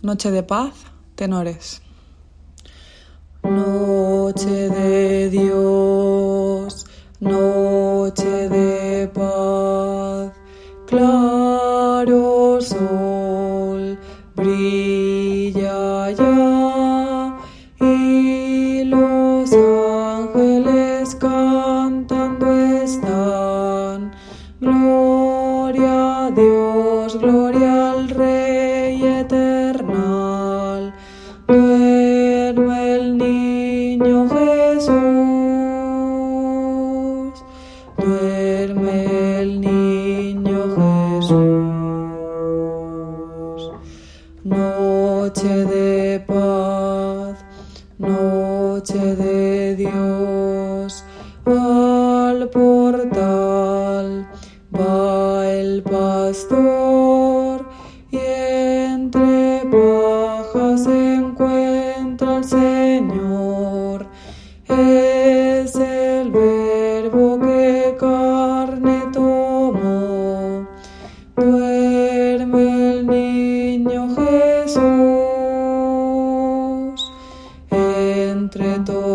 Noche de paz, tenores. Noche de Dios, noche de paz, claro sol, brilla ya y los ángeles cantando están. Gloria a Dios, gloria al Rey eternal. Duerme el niño Jesús, duerme el niño Jesús. Noche de paz, noche de Dios, al portal va el pastor y entre pajas se encuentra el Señor. Es el Verbo que carne tomó. Duerme el niño Jesús entre todos.